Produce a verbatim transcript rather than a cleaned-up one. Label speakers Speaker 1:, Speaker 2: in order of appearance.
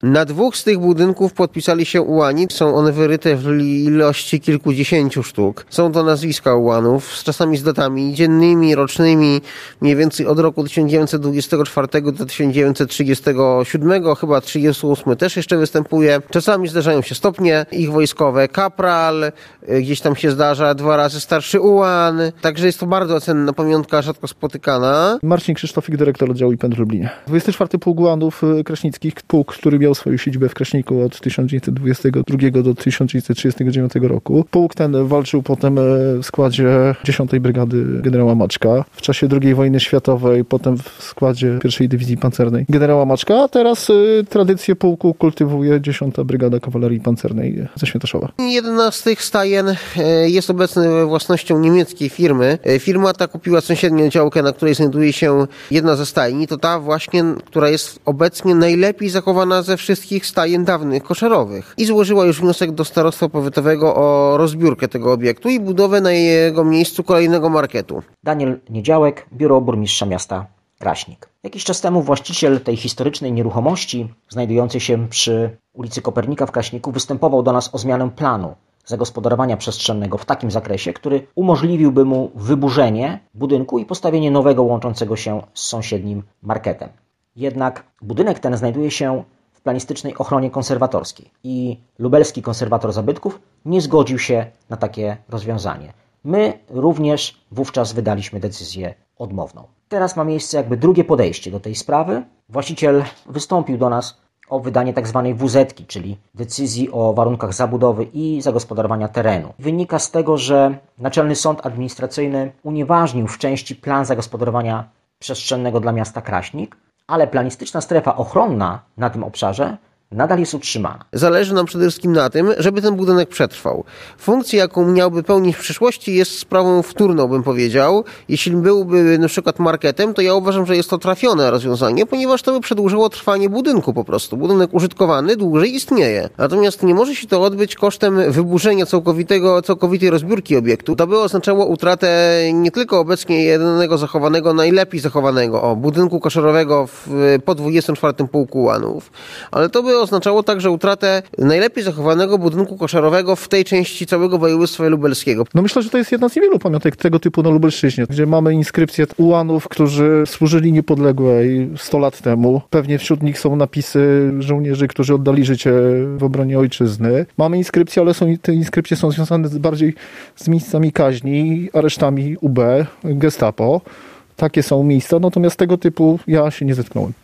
Speaker 1: Na dwóch z tych budynków podpisali się ułani. Są one wyryte w ilości kilkudziesięciu sztuk. Są to nazwiska ułanów z czasami z datami dziennymi, rocznymi, mniej więcej od roku tysiąc dziewięćset dwudziestego czwartego do tysiąc dziewięćset trzydziestego siódmego, chyba trzydziesty ósmy też jeszcze występuje. Czasami zdarzają się stopnie ich wojskowe. Kapral, gdzieś tam się zdarza dwa razy starszy ułan. Także jest to bardzo cenna pamiątka, rzadko spotykana.
Speaker 2: Marcin Krzysztofik, dyrektor oddziału I P N w Lublinie. dwudziesty czwarty Pułk Ułanów Kraśnickich, pułk, który miał swoją siedzibę w Kraśniku od tysiąc dziewięćset dwudziestego drugiego do tysiąc dziewięćset trzydziestego dziewiątego roku. Pułk ten walczył potem w składzie dziesiątej Brygady generała Maczka. W czasie drugiej wojny światowej, potem w składzie pierwszej Dywizji Pancernej generała Maczka, a teraz y, tradycję pułku kultywuje dziesiąta Brygada Kawalerii Pancernej ze Świętoszowa.
Speaker 1: Jedna z tych stajen jest obecna własnością niemieckiej firmy. Firma ta kupiła sąsiednią działkę, na której znajduje się jedna ze stajni. To ta właśnie, która jest obecnie najlepiej zachowana ze wszystkich stajen dawnych koszerowych. I złożyła już wniosek do starostwa powiatowego o rozbiórkę tego obiektu i budowę na jego miejscu kolejnego marketu.
Speaker 3: Daniel Niedziałek, Biuro Burmistrza Miasta Kraśnik. Jakiś czas temu właściciel tej historycznej nieruchomości, znajdującej się przy ulicy Kopernika w Kraśniku, występował do nas o zmianę planu zagospodarowania przestrzennego w takim zakresie, który umożliwiłby mu wyburzenie budynku i postawienie nowego łączącego się z sąsiednim marketem. Jednak budynek ten znajduje się w planistycznej ochronie konserwatorskiej i lubelski konserwator zabytków nie zgodził się na takie rozwiązanie. My również wówczas wydaliśmy decyzję odmowną. Teraz ma miejsce jakby drugie podejście do tej sprawy. Właściciel wystąpił do nas o wydanie tzw. W Z-ki, czyli decyzji o warunkach zabudowy i zagospodarowania terenu. Wynika z tego, że Naczelny Sąd Administracyjny unieważnił w części plan zagospodarowania przestrzennego dla miasta Kraśnik, ale planistyczna strefa ochronna na tym obszarze nadal jest utrzymana.
Speaker 1: Zależy nam przede wszystkim na tym, żeby ten budynek przetrwał. Funkcja, jaką miałby pełnić w przyszłości, jest sprawą wtórną, bym powiedział. Jeśli byłby na przykład marketem, to ja uważam, że jest to trafione rozwiązanie, ponieważ to by przedłużyło trwanie budynku po prostu. Budynek użytkowany dłużej istnieje. Natomiast nie może się to odbyć kosztem wyburzenia całkowitego, całkowitej rozbiórki obiektu. To by oznaczało utratę nie tylko obecnie jedynego zachowanego, najlepiej zachowanego o, budynku koszarowego w, po dwudziestym czwartym Pułku Ułanów, ale to by oznaczało także utratę najlepiej zachowanego budynku koszarowego w tej części całego województwa lubelskiego.
Speaker 2: No myślę, że to jest jedna z niewielu pamiątek tego typu na Lubelszczyźnie, gdzie mamy inskrypcje ułanów, którzy służyli niepodległej sto lat temu. Pewnie wśród nich są napisy żołnierzy, którzy oddali życie w obronie ojczyzny. Mamy inskrypcje, ale są, te inskrypcje są związane bardziej z miejscami kaźni, aresztami U B, Gestapo. Takie są miejsca, natomiast tego typu ja się nie zetknąłem.